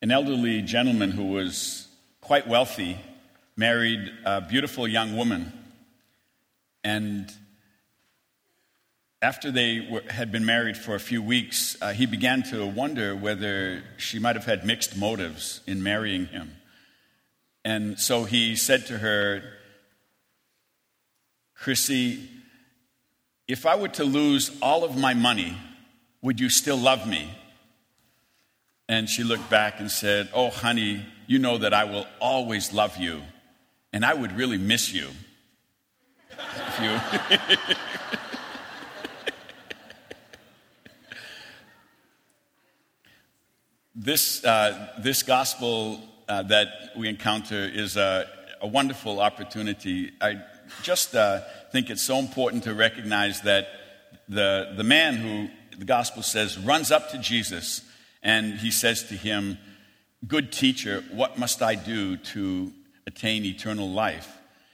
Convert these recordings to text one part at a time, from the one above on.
an elderly gentleman who was quite wealthy married a beautiful young woman. And after they had been married for a few weeks, he began to wonder whether she might have had mixed motives in marrying him. And so he said to her, "Chrissy, if I were to lose all of my money, would you still love me?" And she looked back and said, "Oh, honey, you know that I will always love you, and I would really miss you." This gospel that we encounter is a wonderful opportunity. I just think it's so important to recognize that the man who the gospel says runs up to Jesus and he says to him, "Good teacher, what must I do to attain eternal life?"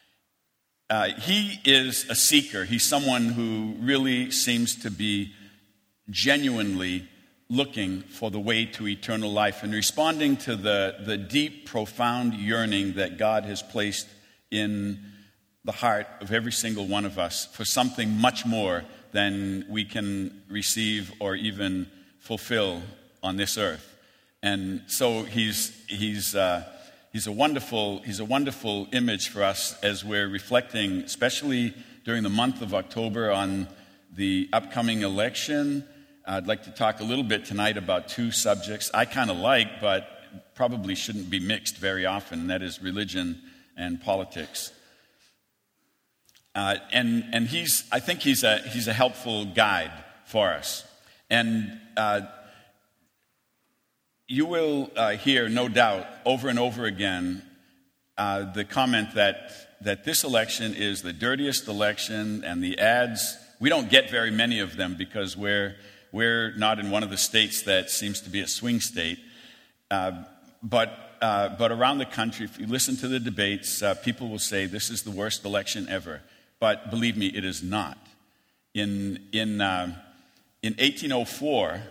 He is a seeker. He's someone who really seems to be genuinely looking for the way to eternal life and responding to the deep, profound yearning that God has placed in the heart of every single one of us for something much more than we can receive or even fulfill on this earth. And so he's a wonderful image for us as we're reflecting, especially during the month of October, on the upcoming election. I'd like to talk a little bit tonight about two subjects I kind of like, but probably shouldn't be mixed very often. That is religion and politics. I think he's a helpful guide for us. And you will hear, no doubt, over and over again, the comment that this election is the dirtiest election, and the ads, we don't get very many of them because we're not in one of the states that seems to be a swing state. But around the country, if you listen to the debates, people will say this is the worst election ever. But believe me, it is not. In 1804,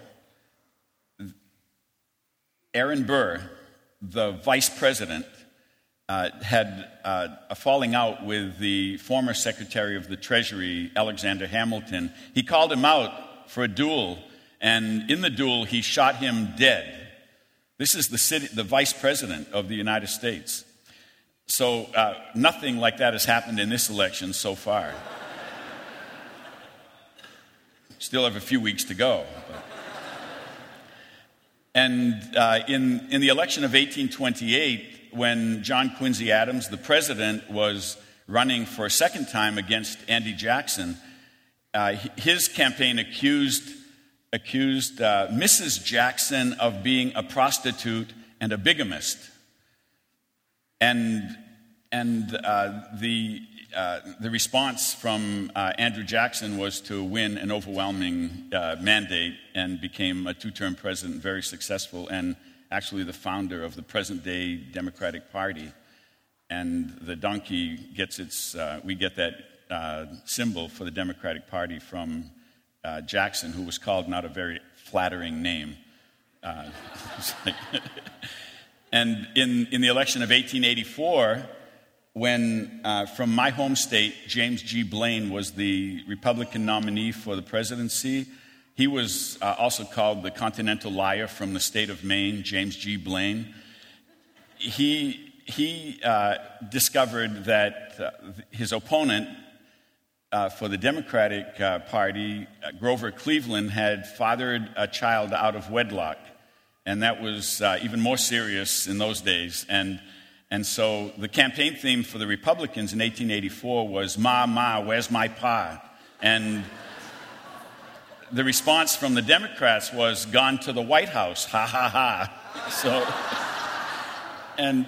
Aaron Burr, the vice president, had a falling out with the former Secretary of the Treasury, Alexander Hamilton. He called him out for a duel, and in the duel, he shot him dead. This is the vice president of the United States. So nothing like that has happened in this election so far. Still have a few weeks to go. And in the election of 1828, when John Quincy Adams, the president, was running for a second time against Andrew Jackson, his campaign accused Mrs. Jackson of being a prostitute and a bigamist. And the response from Andrew Jackson was to win an overwhelming mandate and became a two-term president, very successful, and actually the founder of the present-day Democratic Party. And the donkey gets we get that symbol for the Democratic Party from Jackson, who was called not a very flattering name. And in the election of 1884, when from my home state, James G. Blaine was the Republican nominee for the presidency, he was also called the Continental Liar from the state of Maine, James G. Blaine. He discovered that his opponent for the Democratic Party, Grover Cleveland, had fathered a child out of wedlock. And that was even more serious in those days. And so the campaign theme for the Republicans in 1884 was, "Ma, Ma, where's my pa?" And the response from the Democrats was, "Gone to the White House, ha, ha, ha." So, and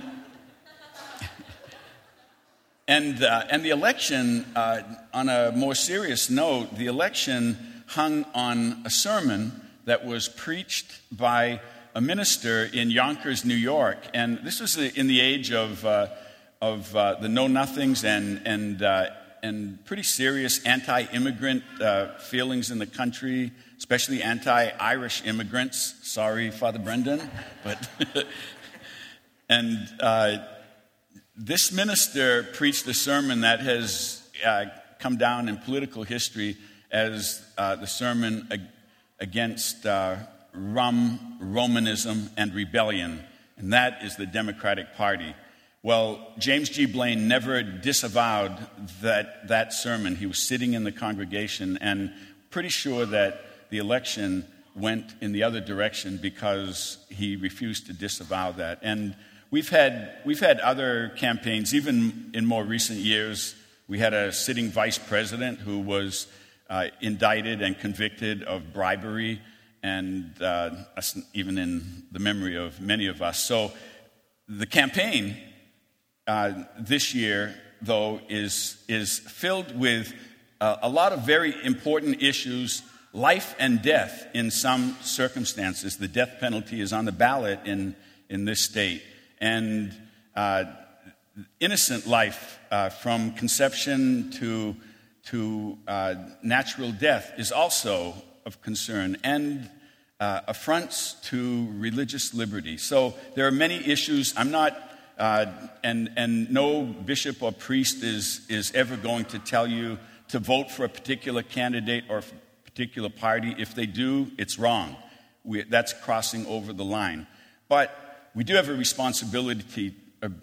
the election, on a more serious note, the election hung on a sermon that was preached by a minister in Yonkers, New York. And this was in the age of the know-nothings and and pretty serious anti-immigrant feelings in the country, especially anti-Irish immigrants. Sorry, Father Brendan, but and this minister preached a sermon that has come down in political history as the sermon against Romanism and rebellion, and that is the Democratic Party. Well, James G. Blaine never disavowed that sermon. He was sitting in the congregation and pretty sure that the election went in the other direction because he refused to disavow that. And we've had other campaigns, even in more recent years. We had a sitting vice president who was indicted and convicted of bribery, and even in the memory of many of us. So the campaign this year, though, is filled with a lot of very important issues, life and death in some circumstances. The death penalty is on the ballot in this state. And innocent life from conception to natural death is also of concern, and affronts to religious liberty. So there are many issues. I'm not, and no bishop or priest is ever going to tell you to vote for a particular candidate or a particular party. If they do, it's wrong. That's crossing over the line. But we do have a responsibility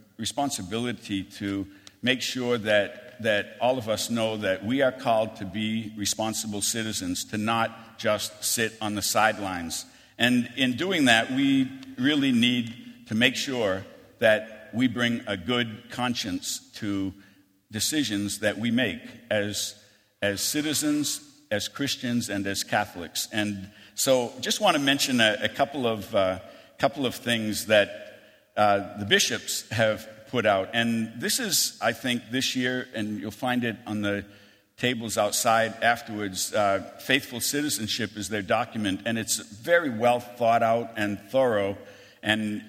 to make sure that all of us know that we are called to be responsible citizens, to not just sit on the sidelines. And in doing that, we really need to make sure that we bring a good conscience to decisions that we make as citizens, as Christians, and as Catholics. And so just want to mention a couple of things that the bishops have put out. And this is, I think, this year, and you'll find it on the tables outside afterwards, Faithful Citizenship is their document, and it's very well thought out and thorough, and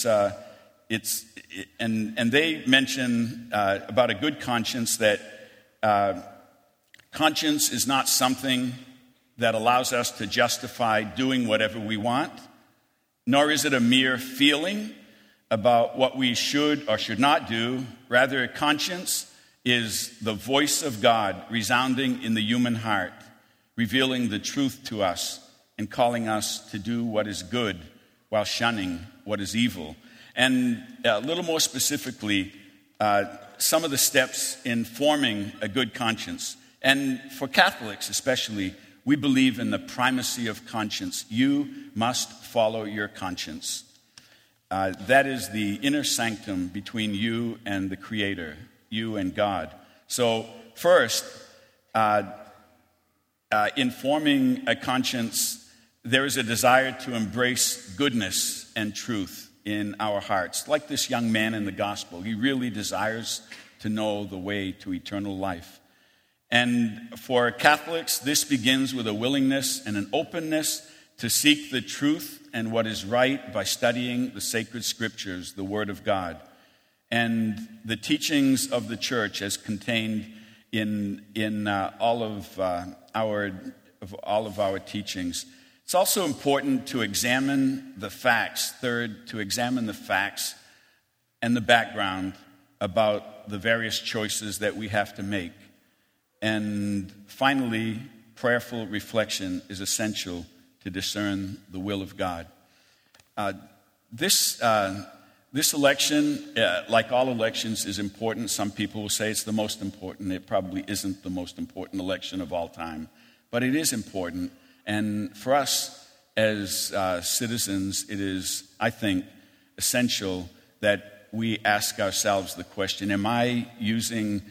they mention about a good conscience, that conscience is not something that allows us to justify doing whatever we want, nor is it a mere feeling about what we should or should not do. Rather, conscience is the voice of God resounding in the human heart, revealing the truth to us and calling us to do what is good while shunning what is evil. And a little more specifically, some of the steps in forming a good conscience. And for Catholics especially, we believe in the primacy of conscience. You must follow your conscience. That is the inner sanctum between you and the Creator, you and God. So first, in forming a conscience, there is a desire to embrace goodness and truth in our hearts. Like this young man in the gospel, he really desires to know the way to eternal life. And for Catholics, this begins with a willingness and an openness to seek the truth and what is right by studying the sacred scriptures, the Word of God, and the teachings of the Church as contained in all of our teachings. It's also important to examine the facts. Third, to examine the facts and the background about the various choices that we have to make. And finally, prayerful reflection is essential to discern the will of God. This election, like all elections, is important. Some people will say it's the most important. It probably isn't the most important election of all time, but it is important. And for us as citizens, it is, I think, essential that we ask ourselves the question, am I using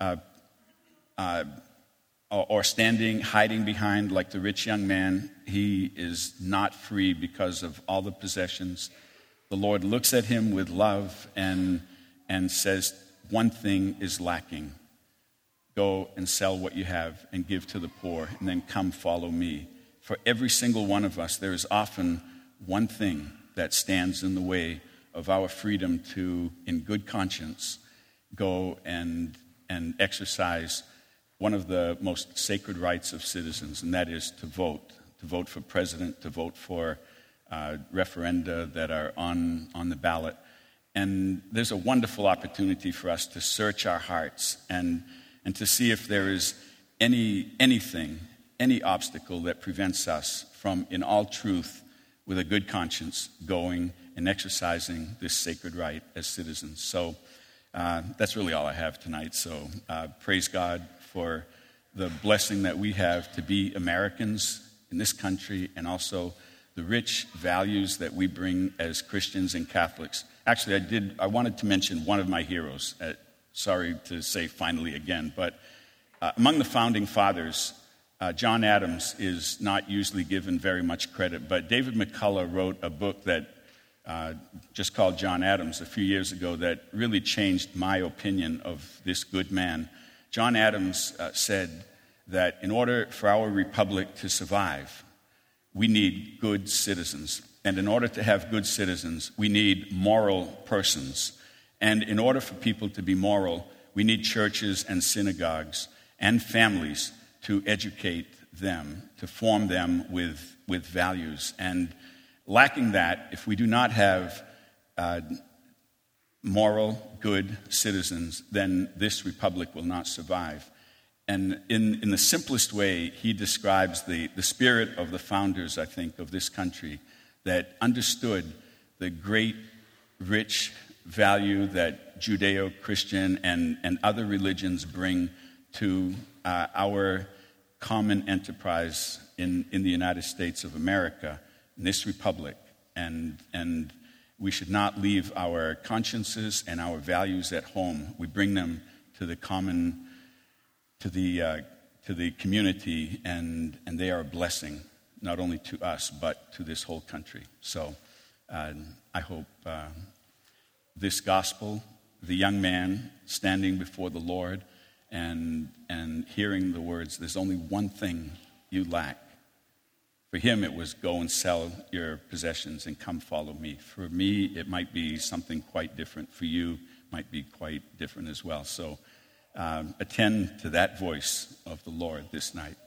or standing, hiding behind, like the rich young man? He is not free because of all the possessions. The Lord looks at him with love and says, one thing is lacking. Go and sell what you have and give to the poor, and then come follow me. For every single one of us, there is often one thing that stands in the way of our freedom to, in good conscience, go and and exercise one of the most sacred rights of citizens, and that is to vote for president, to vote for referenda that are on the ballot. And there's a wonderful opportunity for us to search our hearts and to see if there is any obstacle that prevents us from, in all truth, with a good conscience, going and exercising this sacred right as citizens. So that's really all I have tonight. So praise God for the blessing that we have to be Americans in this country, and also the rich values that we bring as Christians and Catholics. Actually, I wanted to mention one of my heroes. Sorry to say finally again, but among the founding fathers, John Adams is not usually given very much credit, but David McCullough wrote a book that just called John Adams a few years ago that really changed my opinion of this good man. John Adams said that in order for our republic to survive, we need good citizens. And in order to have good citizens, we need moral persons. And in order for people to be moral, we need churches and synagogues and families to educate them, to form them with values. And lacking that, if we do not have moral, good citizens, then this republic will not survive. And in the simplest way, he describes the spirit of the founders, I think, of this country, that understood the great, rich value that Judeo-Christian and other religions bring to our common enterprise in the United States of America, in this republic. And we should not leave our consciences and our values at home. We bring them to the community, and they are a blessing, not only to us, but to this whole country. So I hope this gospel, the young man standing before the Lord and hearing the words, there's only one thing you lack. For him, it was go and sell your possessions and come follow me. For me, it might be something quite different. For you, it might be quite different as well. So attend to that voice of the Lord this night.